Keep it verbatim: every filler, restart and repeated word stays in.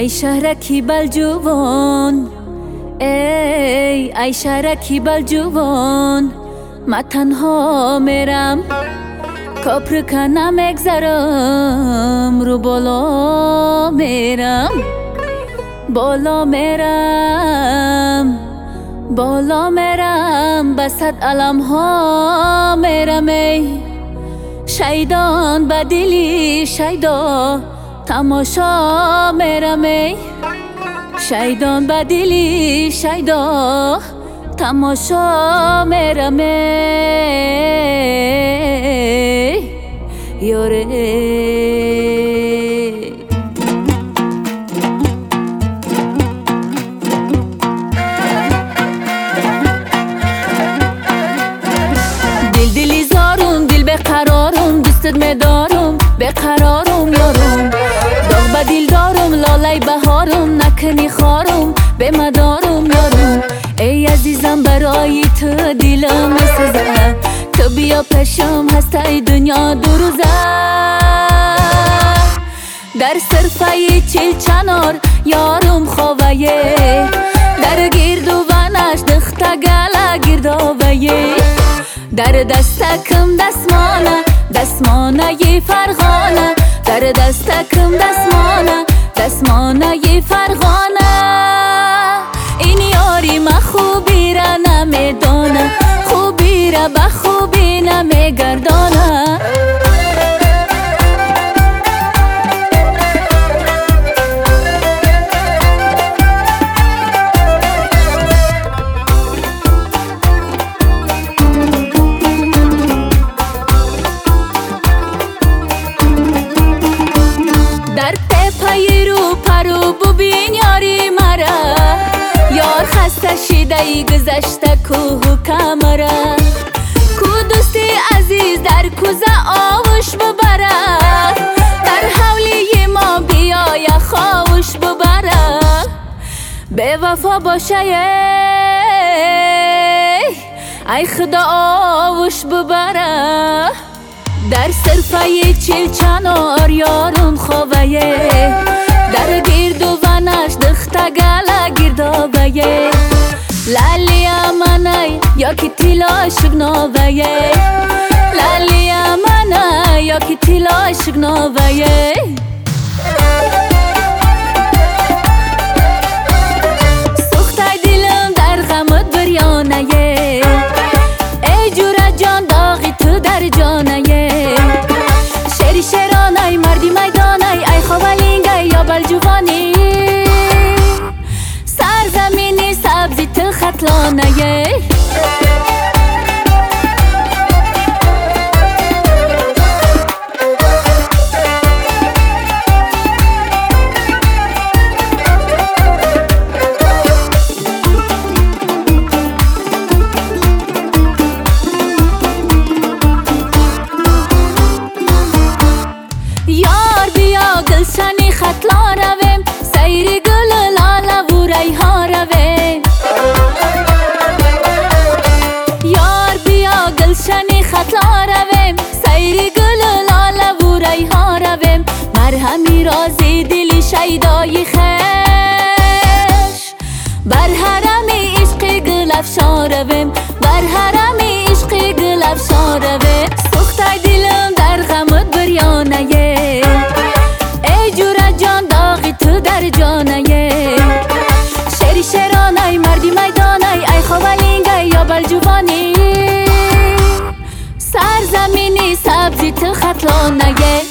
ای شهرکی بلجوان، ای ای شهرکی بلجوان، من تنها میرم کپر کنم اگذرم، رو بالا میرم بالا میرم بالا میرم، بسد علم ها میرم. ای شیدان بدلی شیدا تماشا میرم، ای شیدان بدلی شیدا تماشا میرم. ای یاره دل دلی زارم، دل بقرارم، دوستت میدارم بقرارم یارم، داغ به دل دارم، لاله بهارم، نکنی خارم به مدارم یارم. ای عزیزم برای تو دلم میسوزه، تو بیا پیشم هسته دنیا دو روزه. در صرفه چل چنار یارم خواه، در گرد و ونش دخته گله گرداوه، در دستکم دستمانه دستمانه ی فرغانه، در دستکم دستمانه دستمانه ی فرغانه. این یاری ما خوبی را نمیدانه، خوبی را به خوبی نمیگردانه. در پی رو پرو ببین یاری مرا، یار خسته شده ای گذشته کوه و کمره، کو دوستی عزیز در کوزه آوش ببره، در حولی ما بیای خواوش ببره. به وفا باشه ای خدا آوش ببره، در صرفه چل چنار یارم خواه، در گرد و ونش دخته گله گرداوه، لالی منای یا که تیلا شگناوه، لالی منای یا که تیلا شگناوه. سخته دلم در غمت بریانه، ای جوره جان داغی تو در جانه، شری شرانه مردی میدانه، ای خوالینگه یا بلجوانی، سرزمینی سبزی تو خطلانه. یار بیا گلشنی خطلا رویم، سیری گل لاله و ریحان رویم، یار بیا گلشنی خطلا رویم، سیری گل لاله و ریحان رویم. مرهمی رازی دلی شیدای خش، بر حرمی عشق گل افشان رویم، بر حرمی عشق گل افشان رویم. سخته دلم در غمت بریانه، ای جوره جان داغی تو در جانه، شری شرانه مردی میدانه، ای خوالینگه یا بلجوانی، سرزمینی سبزی تو خطلانه.